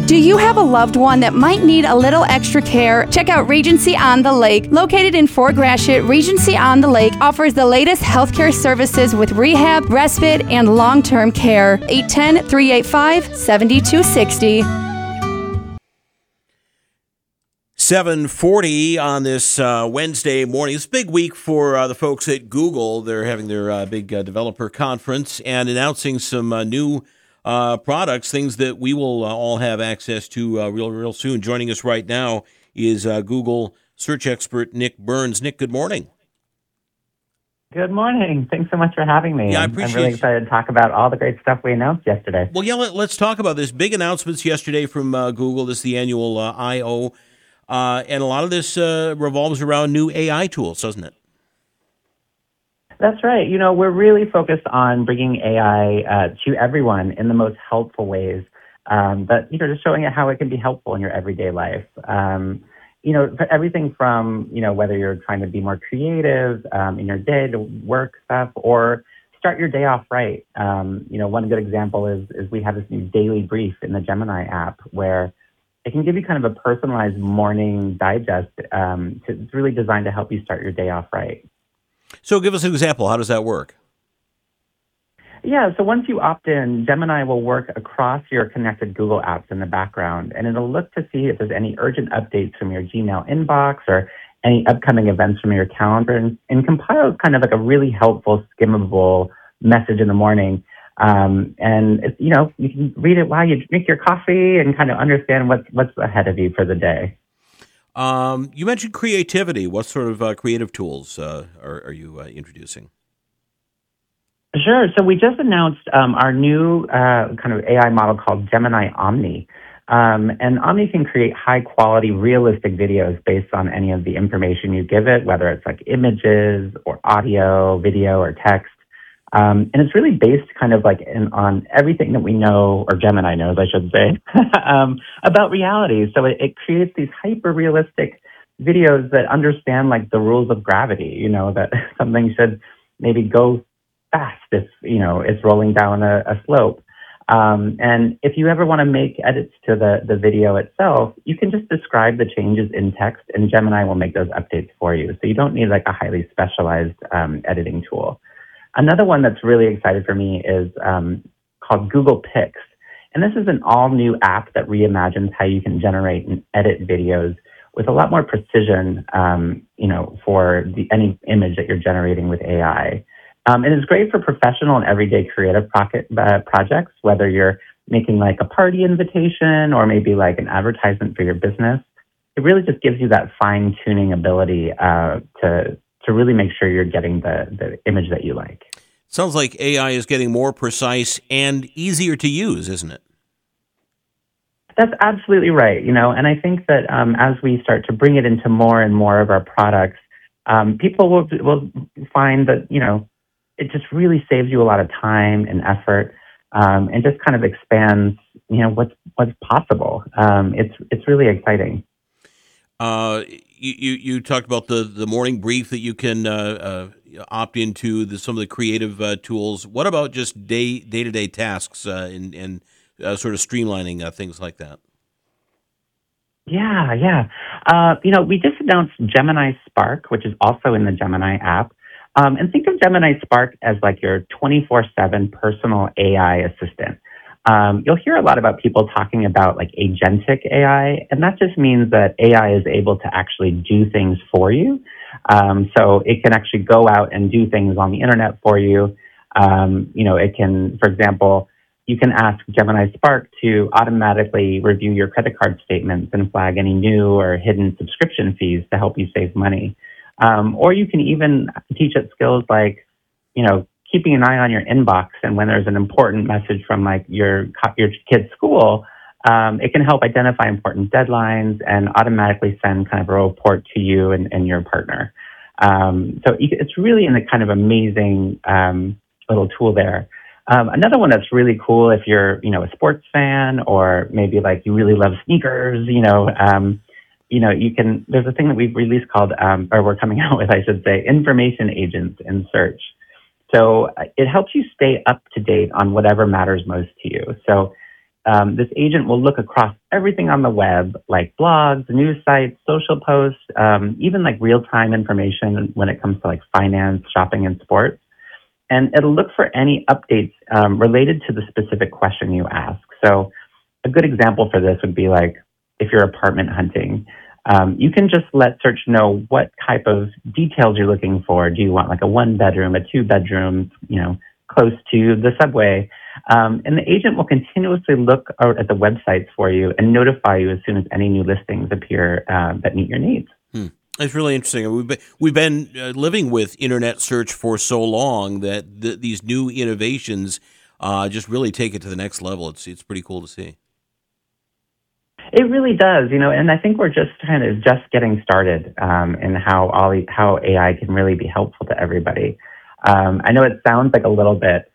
Do you have a loved one that might need a little extra care? Check out Regency on the Lake. Located in Fort Gratiot, Regency on the Lake offers the latest healthcare services with rehab, respite, and long-term care. 810-385-7260. 7:40 on this Wednesday morning. It's a big week for the folks at Google. They're having their big developer conference and announcing some new products, things that we will all have access to real soon. Joining us right now is Google search expert Nick Burns. Nick, good morning. Good morning. Thanks so much for having me. Yeah, I I'm appreciate really excited to talk about all the great stuff we announced yesterday. Well, yeah, let's talk about this. Big announcements yesterday from Google. This is the annual I/O, and a lot of this revolves around new AI tools, doesn't it? That's right. You know, we're really focused on bringing AI to everyone in the most helpful ways, but, just showing it how it can be helpful in your everyday life. For everything from, whether you're trying to be more creative in your day to work stuff or start your day off right. One good example is we have this new daily brief in the Gemini app where it can give you kind of a personalized morning digest. It's really designed to help you start your day off right. So give us an example. How does that work? Yeah, so once you opt in, Gemini will work across your connected Google apps in the background, and it'll look to see if there's any urgent updates from your Gmail inbox or any upcoming events from your calendar, and compile kind of like a really helpful, skimmable message in the morning. You can read it while you drink your coffee and kind of understand what's ahead of you for the day. You mentioned creativity. What sort of creative tools are you introducing? Sure. So we just announced our new kind of AI model called Gemini Omni. And Omni can create high-quality, realistic videos based on any of the information you give it, whether it's like images or audio, video, or text. And it's really based kind of like on everything that we know, or Gemini knows, I should say, about reality. So it creates these hyper-realistic videos that understand like the rules of gravity, that something should maybe go fast if, it's rolling down a slope. And if you ever want to make edits to the video itself, you can just describe the changes in text and Gemini will make those updates for you. So you don't need like a highly specialized editing tool. Another one that's really excited for me is called Google Pics. And this is an all-new app that reimagines how you can generate and edit videos with a lot more precision, for any image that you're generating with AI. And it's great for professional and everyday creative projects, whether you're making like a party invitation or maybe like an advertisement for your business. It really just gives you that fine-tuning ability to really make sure you're getting the image that you like. Sounds like AI is getting more precise and easier to use, isn't it? That's absolutely right. And I think that as we start to bring it into more and more of our products, people will find that, it just really saves you a lot of time and effort, and just kind of expands, what's possible. It's really exciting. You talked about the morning brief that you can opt into, some of the creative tools. What about just day-to-day tasks and sort of streamlining things like that? Yeah. We just announced Gemini Spark, which is also in the Gemini app. And think of Gemini Spark as like your 24/7 personal AI assistant. You'll hear a lot about people talking about like agentic AI, and that just means that AI is able to actually do things for you. So it can actually go out and do things on the internet for you. It can, for example, you can ask Gemini Spark to automatically review your credit card statements and flag any new or hidden subscription fees to help you save money. Or you can even teach it skills like, keeping an eye on your inbox, and when there's an important message from like your kid's school, it can help identify important deadlines and automatically send kind of a report to you and your partner. So it's really in a kind of amazing little tool there. Another one that's really cool if you're, a sports fan, or maybe like you really love sneakers, you can, there's a thing that we've released called, or we're coming out with, I should say, information agents in search. So it helps you stay up to date on whatever matters most to you. So this agent will look across everything on the web, like blogs, news sites, social posts, even like real-time information when it comes to like finance, shopping, and sports. And it'll look for any updates related to the specific question you ask. So a good example for this would be like if you're apartment hunting, you can just let search know what type of details you're looking for. Do you want like a 1-bedroom, a 2-bedroom, close to the subway? And the agent will continuously look out at the websites for you and notify you as soon as any new listings appear that meet your needs. It's really interesting. We've been living with internet search for so long that these new innovations just really take it to the next level. It's pretty cool to see. It really does, and I think we're just getting started in how AI can really be helpful to everybody. I know it sounds like a little bit,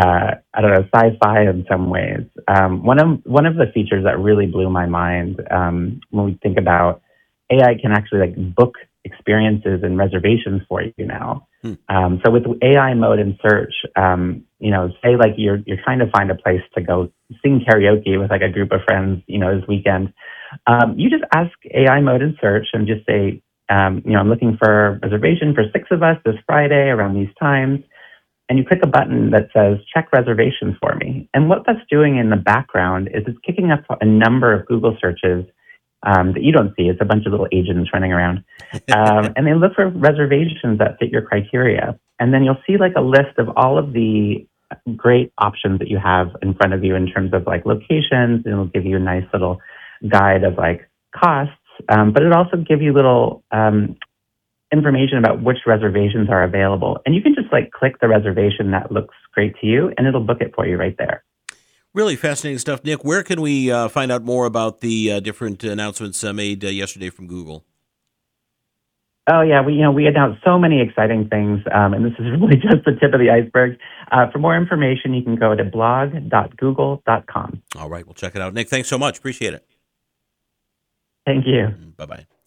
sci-fi in some ways. One of the features that really blew my mind when we think about AI can actually like book experiences and reservations for you now. So with AI mode in search, say like you're trying to find a place to go sing karaoke with like a group of friends, this weekend. You just ask AI mode in search and just say, I'm looking for a reservation for 6 of us this Friday around these times. And you click a button that says, check reservations for me. And what that's doing in the background is it's kicking up a number of Google searches that you don't see. It's a bunch of little agents running around. And they look for reservations that fit your criteria. And then you'll see like a list of all of the great options that you have in front of you in terms of like locations. And it'll give you a nice little guide of like costs. But it'll also give you little information about which reservations are available. And you can just like click the reservation that looks great to you and it'll book it for you right there. Really fascinating stuff. Nick, where can we find out more about the different announcements made yesterday from Google? Oh, yeah. We announced so many exciting things, and this is really just the tip of the iceberg. For more information, you can go to blog.google.com. All right. We'll check it out. Nick, thanks so much. Appreciate it. Thank you. Bye-bye.